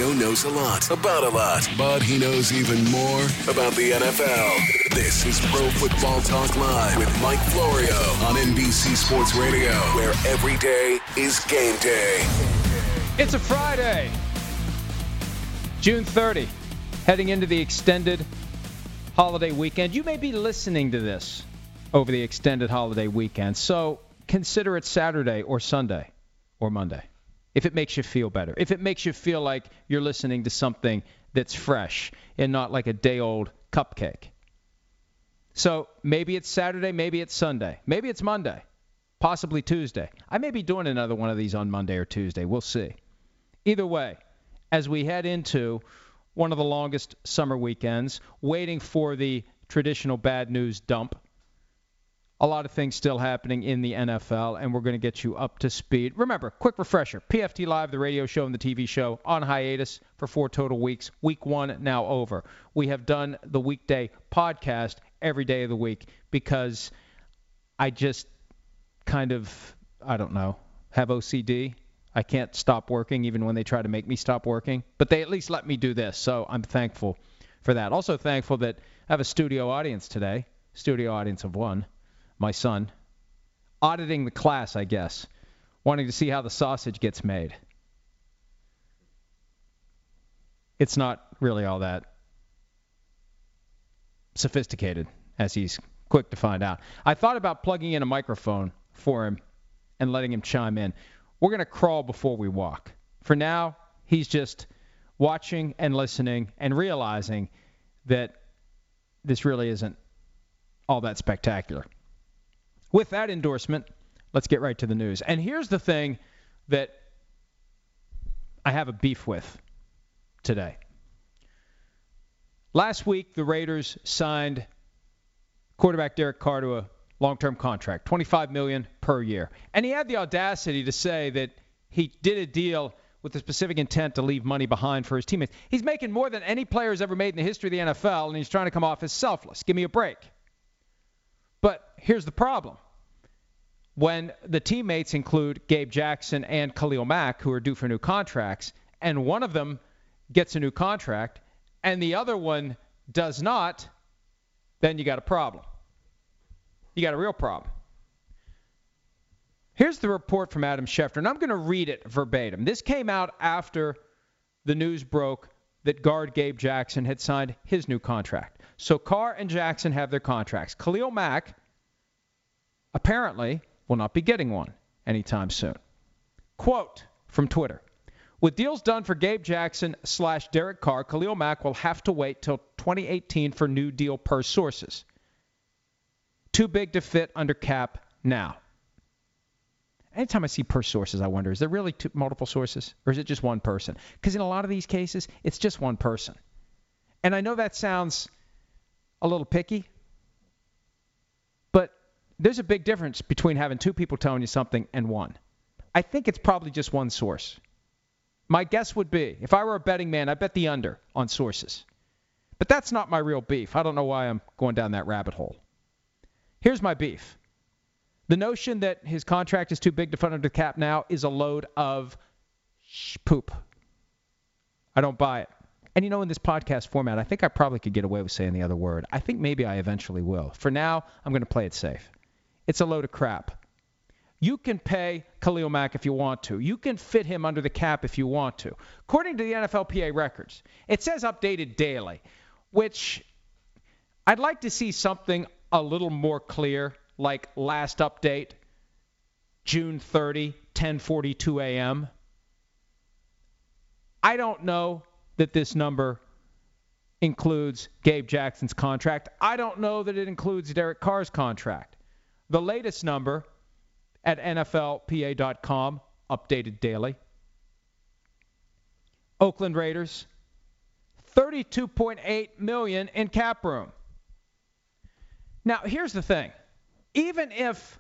Florio knows a lot about a lot, but he knows even more about the NFL. This is Pro Football Talk Live with Mike Florio on NBC Sports Radio, where every day is game day. It's a Friday, June 30, heading into the extended holiday weekend. You may be listening to this over the extended holiday weekend, so consider it Saturday or Sunday or Monday, if it makes you feel better, if it makes you feel like you're listening to something that's fresh and not like a day-old cupcake. So maybe it's Saturday, maybe it's Sunday, maybe it's Monday, possibly Tuesday. I may be doing another one of these on Monday or Tuesday. We'll see. Either way, as we head into one of the longest summer weekends, waiting for the traditional bad news dump, a lot of things still happening in the NFL, and we're going to get you up to speed. Remember, quick refresher, PFT Live, the radio show and the TV show, on hiatus for 4 total weeks. Week 1 now over. We have done the weekday podcast every day of the week because I just kind of, I don't know, have OCD. I can't stop working even when they try to make me stop working. But they at least let me do this, so I'm thankful for that. Also thankful that I have a studio audience today, studio audience of one. My son, auditing the class, I guess, wanting to see how the sausage gets made. It's not really all that sophisticated, as he's quick to find out. I thought about plugging in a microphone for him and letting him chime in. We're going to crawl before we walk. For now, he's just watching and listening and realizing that this really isn't all that spectacular. With that endorsement, let's get right to the news. And here's the thing that I have a beef with today. Last week, the Raiders signed quarterback Derek Carr to a long-term contract, $25 million per year. And he had the audacity to say that he did a deal with the specific intent to leave money behind for his teammates. He's making more than any player's ever made in the history of the NFL, and he's trying to come off as selfless. Give me a break. But here's the problem. When the teammates include Gabe Jackson and Khalil Mack, who are due for new contracts, and one of them gets a new contract and the other one does not, then you got a problem. You got a real problem. Here's the report from Adam Schefter, and I'm going to read it verbatim. This came out after the news broke that guard Gabe Jackson had signed his new contract. So Carr and Jackson have their contracts. Khalil Mack apparently will not be getting one anytime soon. Quote from Twitter: with deals done for Gabe Jackson / Derek Carr, Khalil Mack will have to wait till 2018 for new deal per sources. Too big to fit under cap now. Anytime I see per sources, I wonder, is there really multiple sources? Or is it just one person? Because in a lot of these cases, it's just one person. And I know that sounds a little picky, but there's a big difference between having two people telling you something and one. I think it's probably just one source. My guess would be, if I were a betting man, I'd bet the under on sources. But that's not my real beef. I don't know why I'm going down that rabbit hole. Here's my beef. The notion that his contract is too big to fund under the cap now is a load of poop. I don't buy it. And you know, in this podcast format, I think I probably could get away with saying the other word. I think maybe I eventually will. For now, I'm going to play it safe. It's a load of crap. You can pay Khalil Mack if you want to. You can fit him under the cap if you want to. According to the NFLPA records, it says updated daily, which I'd like to see something a little more clear, like last update, June 30, 10:42 a.m. I don't know that this number includes Gabe Jackson's contract. I don't know that it includes Derek Carr's contract. The latest number at NFLPA.com, updated daily. Oakland Raiders, $32.8 million in cap room. Now, here's the thing. Even if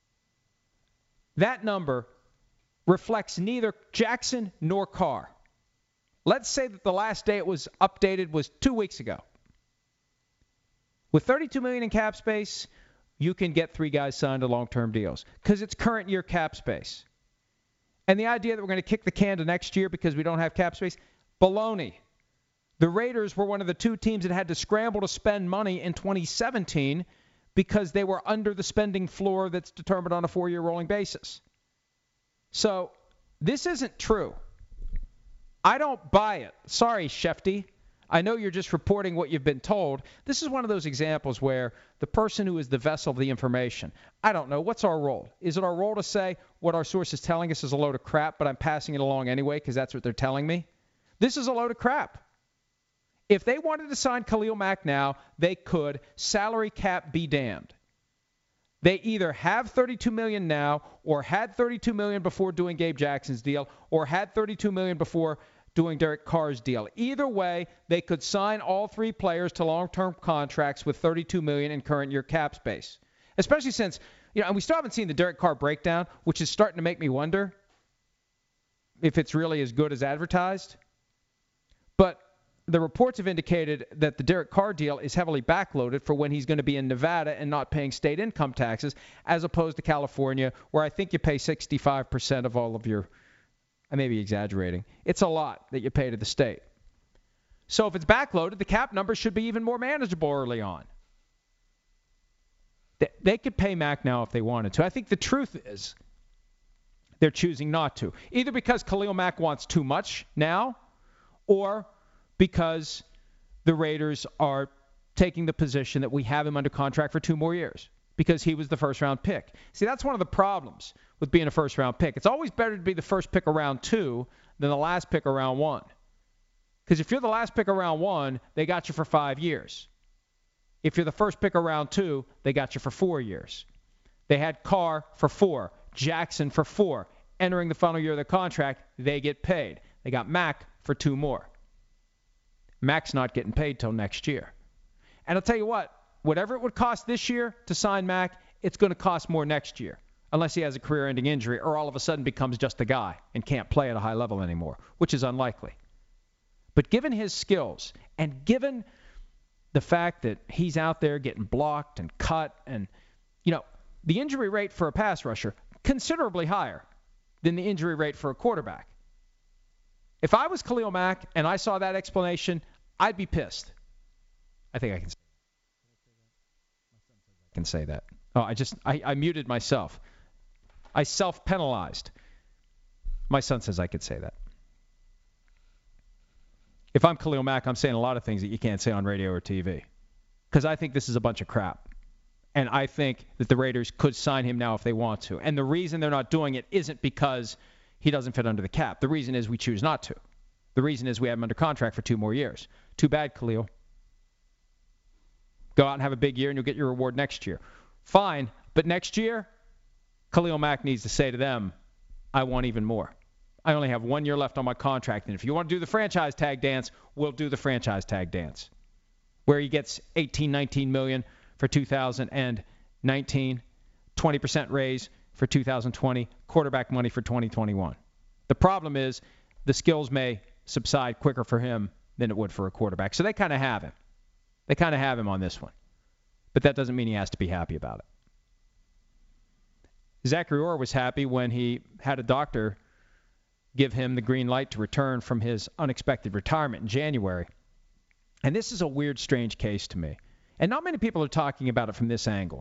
that number reflects neither Jackson nor Carr, let's say that the last day it was updated was 2 weeks ago. With $32 million in cap space, you can get three guys signed to long-term deals because it's current year cap space. And the idea that we're going to kick the can to next year because we don't have cap space, Baloney. The Raiders were one of the two teams that had to scramble to spend money in 2017 because they were under the spending floor that's determined on a 4-year rolling basis. So this isn't true. I don't buy it. Sorry, Shefty. I know you're just reporting what you've been told. This is one of those examples where the person who is the vessel of the information, I don't know, what's our role? Is it our role to say what our source is telling us is a load of crap, but I'm passing it along anyway because that's what they're telling me? This is a load of crap. If they wanted to sign Khalil Mack now, they could. Salary cap be damned. They either have $32 million now or had $32 million before doing Gabe Jackson's deal or had $32 million before doing Derek Carr's deal. Either way, they could sign all three players to long-term contracts with $32 million in current year cap space. Especially since, and we still haven't seen the Derek Carr breakdown, which is starting to make me wonder if it's really as good as advertised. But the reports have indicated that the Derek Carr deal is heavily backloaded for when he's going to be in Nevada and not paying state income taxes, as opposed to California, where I think you pay 65% of all of your, I may be exaggerating. It's a lot that you pay to the state. So if it's backloaded, the cap number should be even more manageable early on. They could pay Mack now if they wanted to. I think the truth is they're choosing not to, either because Khalil Mack wants too much now or because the Raiders are taking the position that we have him under contract for 2 more years because he was the first-round pick. See, that's one of the problems with being a first-round pick. It's always better to be the first pick around 2 than the last pick around 1. Because if you're the last pick around 1, they got you for 5 years. If you're the first pick around 2, they got you for 4 years. They had Carr for 4, Jackson for 4. Entering the final year of their contract, they get paid. They got Mack for 2 more. Mack's not getting paid till next year. And I'll tell you what, whatever it would cost this year to sign Mack, it's going to cost more next year, unless he has a career-ending injury or all of a sudden becomes just a guy and can't play at a high level anymore, which is unlikely. But given his skills and given the fact that he's out there getting blocked and cut and, the injury rate for a pass rusher, considerably higher than the injury rate for a quarterback. If I was Khalil Mack and I saw that explanation, I'd be pissed. I think I can say that. Oh, I muted myself. I self-penalized. My son says I could say that. If I'm Khalil Mack, I'm saying a lot of things that you can't say on radio or TV because I think this is a bunch of crap. And I think that the Raiders could sign him now if they want to. And the reason they're not doing it isn't because he doesn't fit under the cap. The reason is we choose not to. The reason is we have him under contract for 2 more years. Too bad, Khalil. Go out and have a big year and you'll get your reward next year. Fine, but next year, Khalil Mack needs to say to them, I want even more. I only have 1 year left on my contract, and if you want to do the franchise tag dance, we'll do the franchise tag dance. Where he gets $19 million for 2019, 20% raise for 2020, quarterback money for 2021. The problem is the skills may subside quicker for him than it would for a quarterback. So they kind of have him. They kind of have him on this one. But that doesn't mean he has to be happy about it. Zachary Orr was happy when he had a doctor give him the green light to return from his unexpected retirement in January. And this is a weird, strange case to me. And not many people are talking about it from this angle.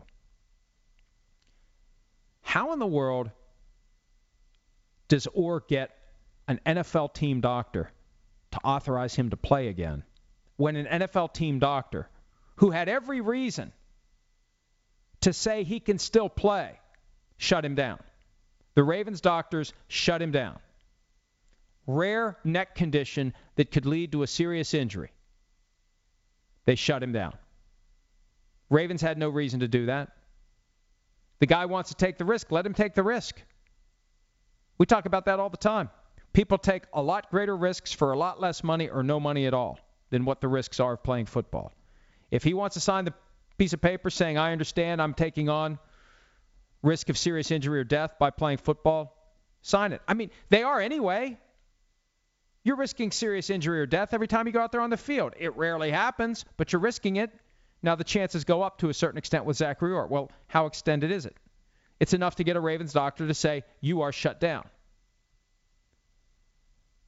How in the world does Orr get an NFL team doctor to authorize him to play again when an NFL team doctor who had every reason to say he can still play shut him down? The Ravens doctors shut him down. Rare neck condition that could lead to a serious injury. They shut him down. Ravens had no reason to do that. The guy wants to take the risk. Let him take the risk. We talk about that all the time. People take a lot greater risks for a lot less money or no money at all than what the risks are of playing football. If he wants to sign the piece of paper saying, I understand I'm taking on risk of serious injury or death by playing football, sign it. I mean, they are anyway. You're risking serious injury or death every time you go out there on the field. It rarely happens, but you're risking it. Now, the chances go up to a certain extent with Zachary Orr. Well, how extended is it? It's enough to get a Ravens doctor to say, you are shut down.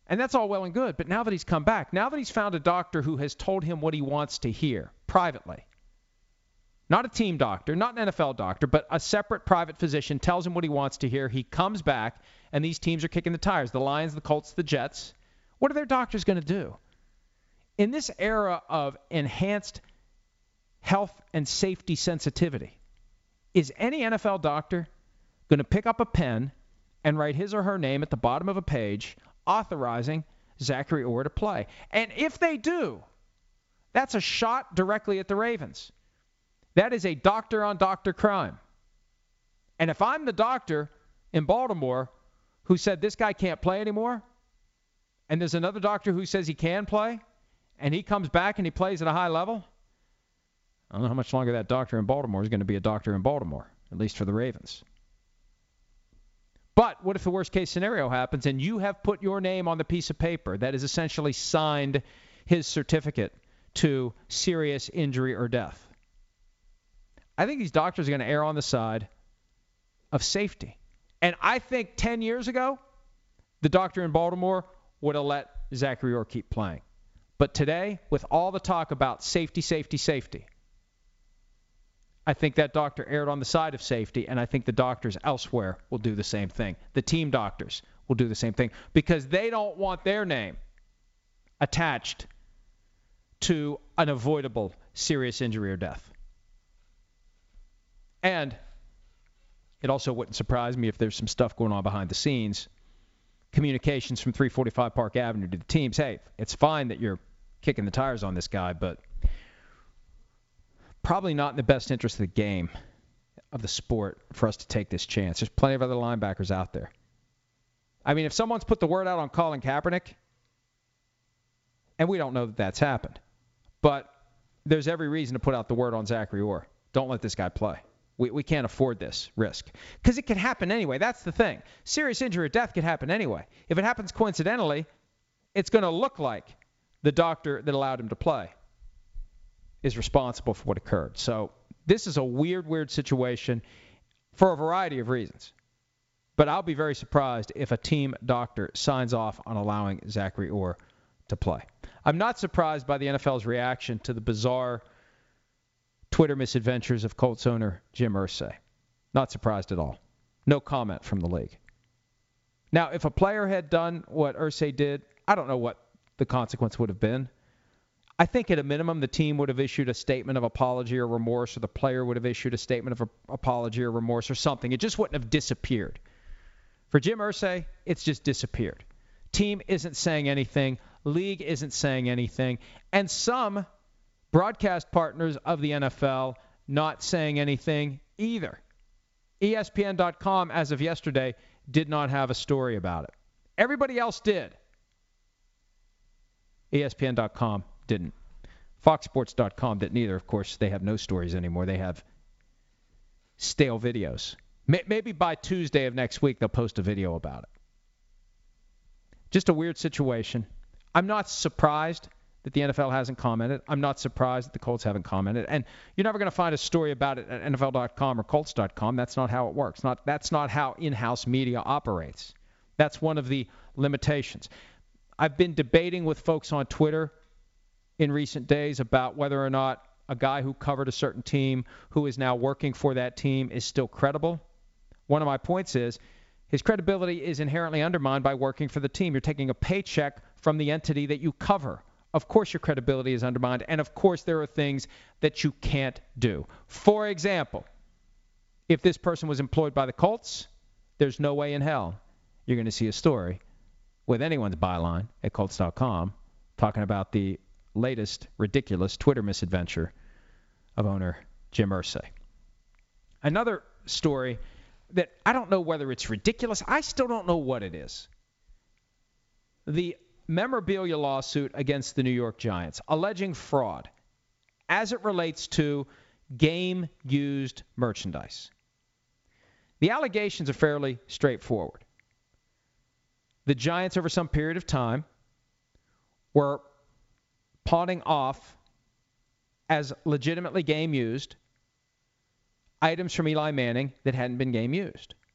And that's all well and good. But now that he's come back, now that he's found a doctor who has told him what he wants to hear privately, not a team doctor, not an NFL doctor, but a separate private physician tells him what he wants to hear, he comes back, and these teams are kicking the tires. The Lions, the Colts, the Jets. What are their doctors going to do? In this era of enhanced health and safety sensitivity, is any NFL doctor going to pick up a pen and write his or her name at the bottom of a page authorizing Zachary Orr to play? And if they do, that's a shot directly at the Ravens. That is a doctor-on-doctor crime. And if I'm the doctor in Baltimore who said this guy can't play anymore, and there's another doctor who says he can play, and he comes back and he plays at a high level, I don't know how much longer that doctor in Baltimore is going to be a doctor in Baltimore, at least for the Ravens. But what if the worst-case scenario happens and you have put your name on the piece of paper that is essentially signed his certificate to serious injury or death? I think these doctors are going to err on the side of safety. And I think 10 years ago, the doctor in Baltimore would have let Zachary Orr keep playing. But today, with all the talk about safety, safety, safety, I think that doctor erred on the side of safety, and I think the doctors elsewhere will do the same thing. The team doctors will do the same thing because they don't want their name attached to an avoidable serious injury or death. And it also wouldn't surprise me if there's some stuff going on behind the scenes. Communications from 345 Park Avenue to the teams. Hey, it's fine that you're kicking the tires on this guy, but probably not in the best interest of the game, of the sport, for us to take this chance. There's plenty of other linebackers out there. I mean, if someone's put the word out on Colin Kaepernick, and we don't know that that's happened, but there's every reason to put out the word on Zachary Orr. Don't let this guy play. We can't afford this risk. Because it can happen anyway. That's the thing. Serious injury or death can happen anyway. If it happens coincidentally, it's going to look like the doctor that allowed him to play is responsible for what occurred. So this is a weird, weird situation for a variety of reasons. But I'll be very surprised if a team doctor signs off on allowing Zachary Orr to play. I'm not surprised by the NFL's reaction to the bizarre Twitter misadventures of Colts owner Jim Irsay. Not surprised at all. No comment from the league. Now, if a player had done what Irsay did, I don't know what the consequence would have been. I think at a minimum the team would have issued a statement of apology or remorse, or the player would have issued a statement of apology or remorse or something. It just wouldn't have disappeared. For Jim Irsay, it's just disappeared. Team isn't saying anything. League isn't saying anything. And some broadcast partners of the NFL not saying anything either. ESPN.com, as of yesterday, did not have a story about it. Everybody else did. ESPN.com didn't. FoxSports.com didn't either. Of course, they have no stories anymore. They have stale videos. Maybe by Tuesday of next week, they'll post a video about it. Just a weird situation. I'm not surprised that the NFL hasn't commented. I'm not surprised that the Colts haven't commented. And you're never going to find a story about it at NFL.com or Colts.com. That's not how it works. That's not how in-house media operates. That's one of the limitations. I've been debating with folks on Twitter in recent days about whether or not a guy who covered a certain team who is now working for that team is still credible. One of my points is his credibility is inherently undermined by working for the team. You're taking a paycheck from the entity that you cover. Of course your credibility is undermined, and of course there are things that you can't do. For example, if this person was employed by the Colts, there's no way in hell you're going to see a story with anyone's byline at Colts.com talking about the latest ridiculous Twitter misadventure of owner Jim Irsay. Another story that I don't know whether it's ridiculous. I still don't know what it is. The memorabilia lawsuit against the New York Giants alleging fraud as it relates to game-used merchandise. The allegations are fairly straightforward. The Giants, over some period of time, were pawning off as legitimately game-used items from Eli Manning that hadn't been game-used.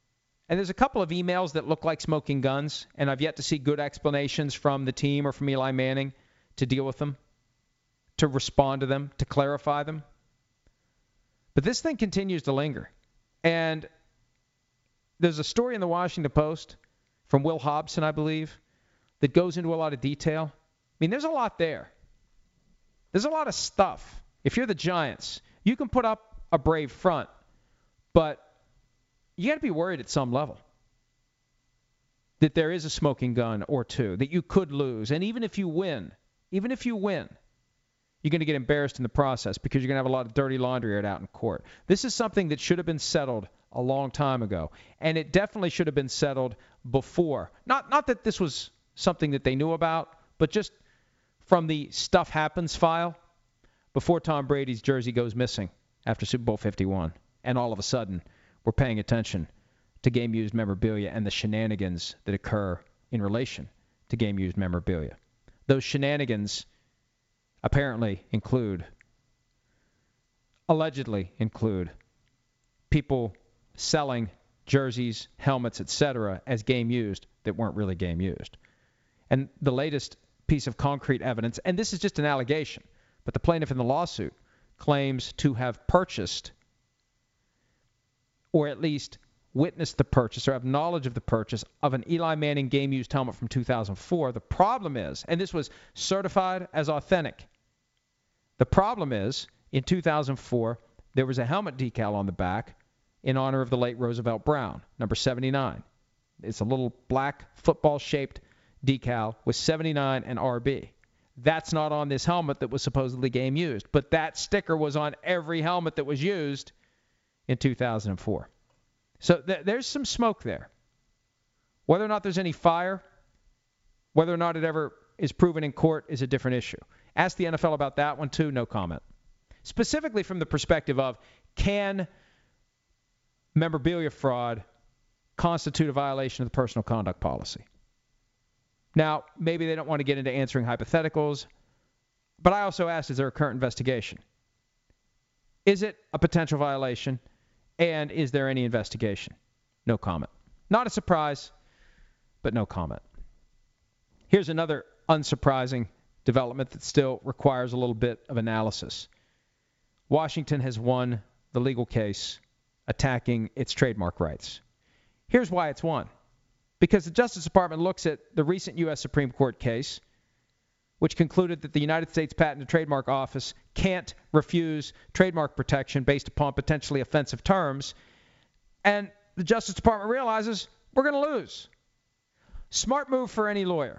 And there's a couple of emails that look like smoking guns, and I've yet to see good explanations from the team or from Eli Manning to deal with them, to respond to them, to clarify them. But this thing continues to linger. And there's a story in the Washington Post from Will Hobson, I believe, that goes into a lot of detail. I mean, there's a lot there. There's a lot of stuff. If you're the Giants, you can put up a brave front, but you got to be worried at some level that there is a smoking gun or two, that you could lose. And even if you win, you're going to get embarrassed in the process because you're going to have a lot of dirty laundry aired out in court. This is something that should have been settled a long time ago, and it definitely should have been settled before. Not that this was something that they knew about, but just from the stuff happens file before Tom Brady's jersey goes missing after Super Bowl 51, and all of a sudden we're paying attention to game-used memorabilia and the shenanigans that occur in relation to game-used memorabilia. Those shenanigans allegedly include people selling jerseys, helmets, etc. as game used that weren't really game used. And the latest piece of concrete evidence, and this is just an allegation, but the plaintiff in the lawsuit claims to have purchased or at least witnessed the purchase or have knowledge of the purchase of an Eli Manning game-used helmet from 2004. The problem is, and this was certified as authentic, the problem is, in 2004, there was a helmet decal on the back in honor of the late Roosevelt Brown, number 79. It's a little black football-shaped decal with 79 and RB. That's not on this helmet that was supposedly game used, but that sticker was on every helmet that was used in 2004. So there's some smoke there. Whether or not there's any fire, whether or not it ever is proven in court is a different issue. Ask the NFL about that one too, no comment. Specifically from the perspective of, can memorabilia fraud constitute a violation of the personal conduct policy? Now, maybe they don't want to get into answering hypotheticals, but I also asked, is there a current investigation? Is it a potential violation, and is there any investigation? No comment. Not a surprise, but no comment. Here's another unsurprising development that still requires a little bit of analysis. Washington has won the legal case attacking its trademark rights. Here's why it's won. Because the Justice Department looks at the recent U.S. Supreme Court case, which concluded that the United States Patent and Trademark Office can't refuse trademark protection based upon potentially offensive terms, and the Justice Department realizes we're going to lose. Smart move for any lawyer.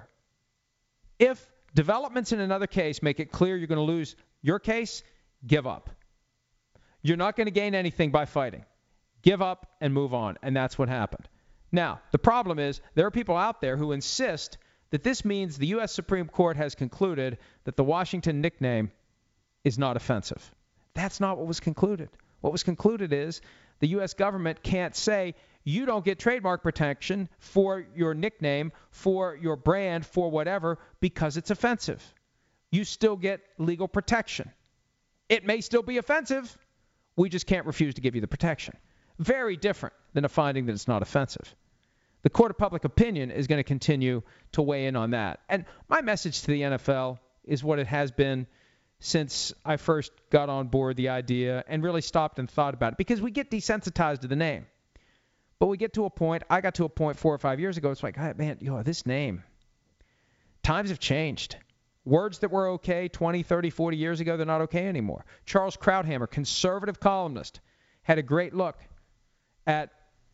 If developments in another case make it clear you're going to lose your case, give up. You're not going to gain anything by fighting. Give up and move on, and that's what happened. Now, the problem is there are people out there who insist that this means the U.S. Supreme Court has concluded that the Washington nickname is not offensive. That's not what was concluded. What was concluded is the U.S. government can't say you don't get trademark protection for your nickname, for your brand, for whatever, because it's offensive. You still get legal protection. It may still be offensive. We just can't refuse to give you the protection. Very different than a finding that it's not offensive. The court of public opinion is going to continue to weigh in on that. And my message to the NFL is what it has been since I first got on board the idea and really stopped and thought about it, because we get desensitized to the name. But we get to a point, I got to a point 4 or 5 years ago, it's like, oh, man, this name, times have changed. Words that were okay 20, 30, 40 years ago, they're not okay anymore. Charles Krauthammer, conservative columnist, had a great look at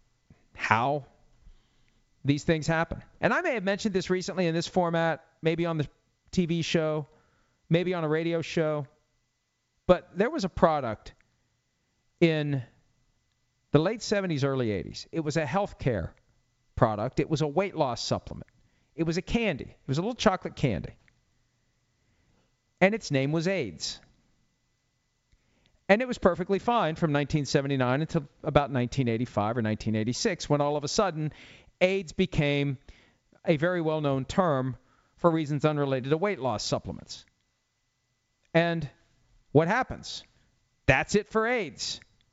how these things happen. And I may have mentioned this recently in this format, maybe on the TV show, maybe on a radio show, but there was a product in the late 70s, early 80s. It was a healthcare product. It was a weight loss supplement. It was a candy. It was a little chocolate candy. And its name was AIDS. And it was perfectly fine from 1979 until about 1985 or 1986, when all of a sudden AIDS became a very well-known term for reasons unrelated to weight loss supplements. And what happens? That's it for AIDS.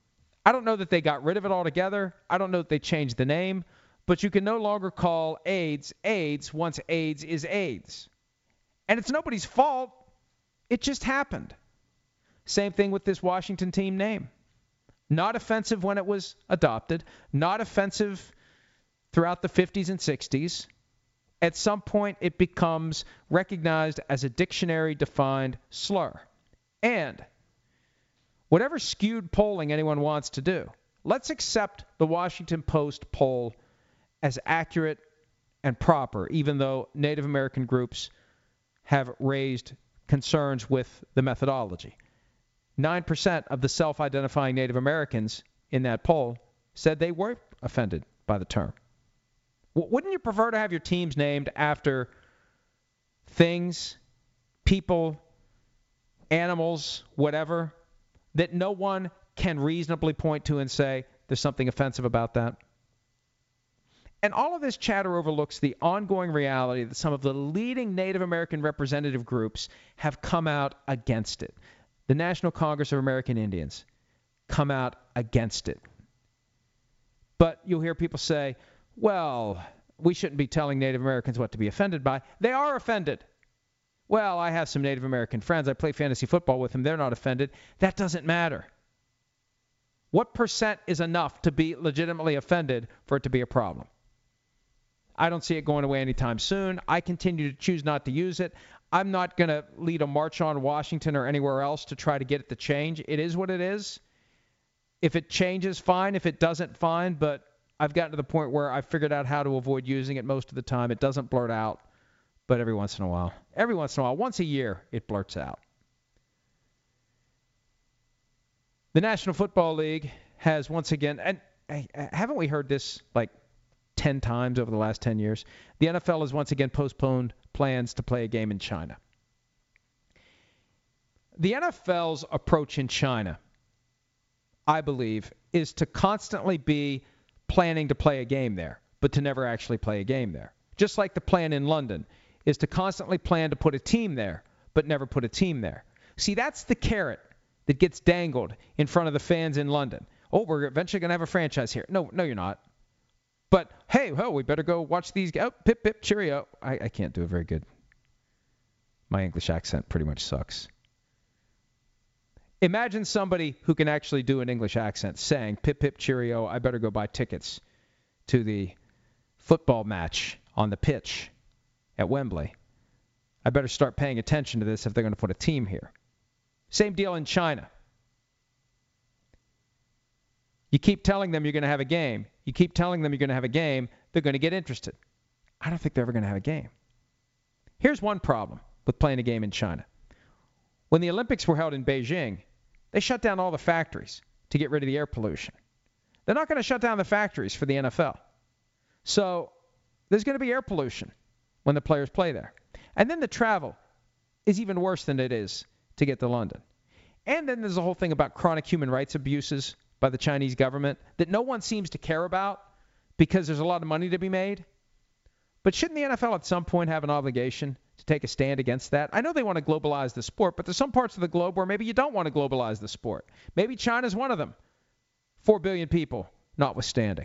I don't know that they got rid of it altogether. I don't know that they changed the name. But you can no longer call AIDS AIDS once AIDS is AIDS. And it's nobody's fault. It just happened. Same thing with this Washington team name. Not offensive when it was adopted. Not offensive throughout the 50s and 60s. At some point, it becomes recognized as a dictionary-defined slur. And whatever skewed polling anyone wants to do, let's accept the Washington Post poll as accurate and proper, even though Native American groups have raised concerns with the methodology. 9% of the self-identifying Native Americans in that poll said they were offended by the term. Wouldn't you prefer to have your teams named after things, people, animals, whatever, that no one can reasonably point to and say there's something offensive about that? And all of this chatter overlooks the ongoing reality that some of the leading Native American representative groups have come out against it. The National Congress of American Indians come out against it. But you'll hear people say, well, we shouldn't be telling Native Americans what to be offended by. They are offended. Well, I have some Native American friends. I play fantasy football with them. They're not offended. That doesn't matter. What percent is enough to be legitimately offended for it to be a problem? I don't see it going away anytime soon. I continue to choose not to use it. I'm not going to lead a march on Washington or anywhere else to try to get it to change. It is what it is. If it changes, fine. If it doesn't, fine. But I've gotten to the point where I've figured out how to avoid using it most of the time. It doesn't blurt out, but every once in a while, once a year, it blurts out. The National Football League has once again, and haven't we heard this like 10 times over the last 10 years? The NFL has once again postponed plans to play a game in China. The NFL's approach in China, I believe, is to constantly be planning to play a game there, but to never actually play a game there. Just like the plan in London is to constantly plan to put a team there, but never put a team there. See, that's the carrot that gets dangled in front of the fans in London. Oh, we're eventually going to have a franchise here. No, you're not. But, hey, we better go watch these guys. Oh, pip, pip, cheerio. I can't do it very good. My English accent pretty much sucks. Imagine somebody who can actually do an English accent saying, pip, pip, cheerio, I better go buy tickets to the football match on the pitch at Wembley. I better start paying attention to this if they're going to put a team here. Same deal in China. You keep telling them you're going to have a game. You keep telling them you're going to have a game. They're going to get interested. I don't think they're ever going to have a game. Here's one problem with playing a game in China. When the Olympics were held in Beijing, they shut down all the factories to get rid of the air pollution. They're not going to shut down the factories for the NFL. So there's going to be air pollution when the players play there. And then the travel is even worse than it is to get to London. And then there's the whole thing about chronic human rights abuses by the Chinese government that no one seems to care about because there's a lot of money to be made. But shouldn't the NFL at some point have an obligation to take a stand against that? I know they want to globalize the sport, but there's some parts of the globe where maybe you don't want to globalize the sport. Maybe China's one of them. 4 billion people notwithstanding.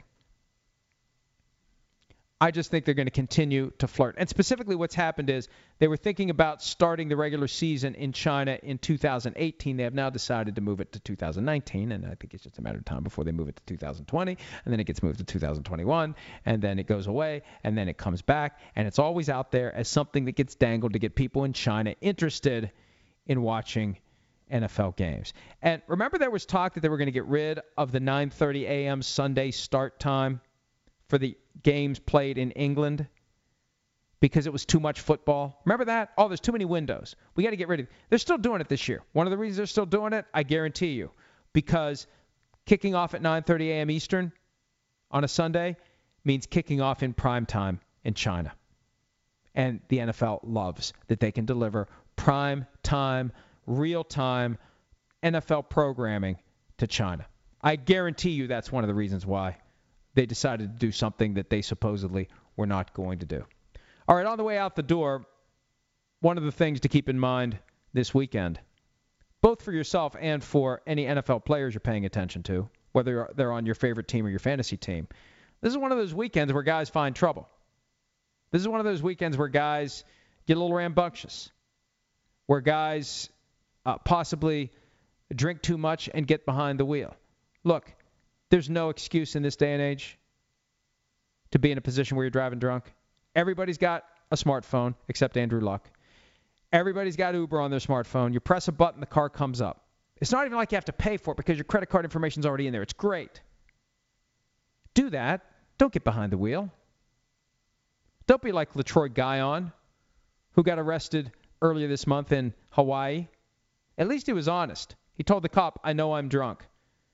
I just think they're going to continue to flirt. And specifically what's happened is they were thinking about starting the regular season in China in 2018. They have now decided to move it to 2019, and I think it's just a matter of time before they move it to 2020, and then it gets moved to 2021, and then it goes away, and then it comes back, and it's always out there as something that gets dangled to get people in China interested in watching NFL games. And remember there was talk that they were going to get rid of the 9:30 a.m. Sunday start time for the games played in England because it was too much football. Remember that? Oh, there's too many windows. We got to get rid of it. They're still doing it this year. One of the reasons they're still doing it, I guarantee you, because kicking off at 9:30 a.m. Eastern on a Sunday means kicking off in prime time in China. And the NFL loves that they can deliver prime time, real-time NFL programming to China. I guarantee you that's one of the reasons why they decided to do something that they supposedly were not going to do. All right, on the way out the door, one of the things to keep in mind this weekend, both for yourself and for any NFL players you're paying attention to, whether they're on your favorite team or your fantasy team. This is one of those weekends where guys find trouble. This is one of those weekends where guys get a little rambunctious, where guys possibly drink too much and get behind the wheel. Look, there's no excuse in this day and age to be in a position where you're driving drunk. Everybody's got a smartphone except Andrew Luck. Everybody's got Uber on their smartphone. You press a button, the car comes up. It's not even like you have to pay for it because your credit card information is already in there. It's great. Do that. Don't get behind the wheel. Don't be like LaTroy Guion, who got arrested earlier this month in Hawaii. At least he was honest. He told the cop, I know I'm drunk.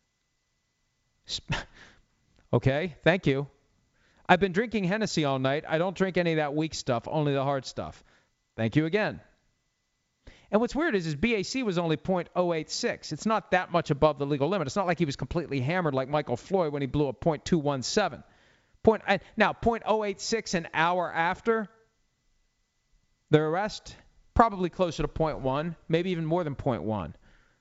Okay, thank you. I've been drinking Hennessy all night. I don't drink any of that weak stuff, only the hard stuff. Thank you again. And what's weird is his BAC was only .086. It's not that much above the legal limit. It's not like he was completely hammered like Michael Floyd when he blew a .217. Now, .086 an hour after the arrest, probably closer to .1, maybe even more than .1.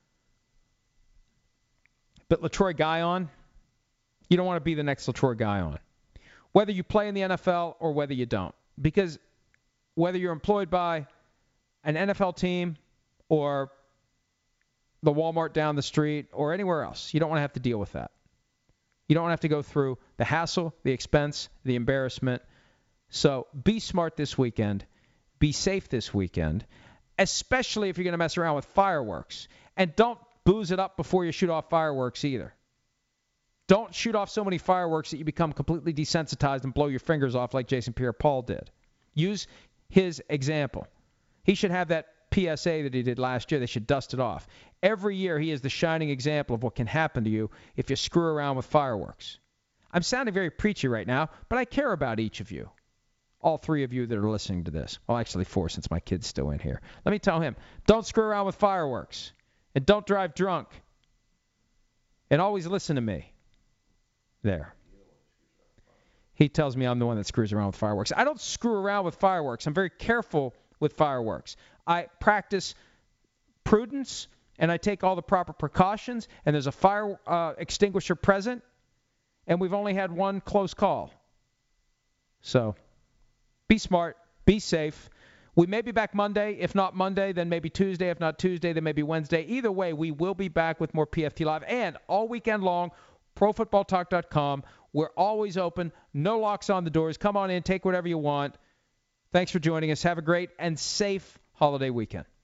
But LaTroy Guion, you don't want to be the next LaTroy Guion, whether you play in the NFL or whether you don't. Because whether you're employed by an NFL team or the Walmart down the street or anywhere else, you don't want to have to deal with that. You don't want to have to go through the hassle, the expense, the embarrassment. So be smart this weekend. Be safe this weekend, especially if you're going to mess around with fireworks. And don't booze it up before you shoot off fireworks either. Don't shoot off so many fireworks that you become completely desensitized and blow your fingers off like Jason Pierre-Paul did. Use his example. He should have that PSA that he did last year. They should dust it off. Every year he is the shining example of what can happen to you if you screw around with fireworks. I'm sounding very preachy right now, but I care about each of you. All three of you that are listening to this. Well, actually four since my kid's still in here. Let me tell him, don't screw around with fireworks. And don't drive drunk. And always listen to me. There. He tells me I'm the one that screws around with fireworks. I don't screw around with fireworks. I'm very careful with fireworks. I practice prudence, and I take all the proper precautions, and there's a fire extinguisher present, and we've only had one close call. So be smart, be safe. We may be back Monday. If not Monday, then maybe Tuesday. If not Tuesday, then maybe Wednesday. Either way, we will be back with more PFT Live. And all weekend long, ProFootballTalk.com. We're always open. No locks on the doors. Come on in. Take whatever you want. Thanks for joining us. Have a great and safe holiday weekend.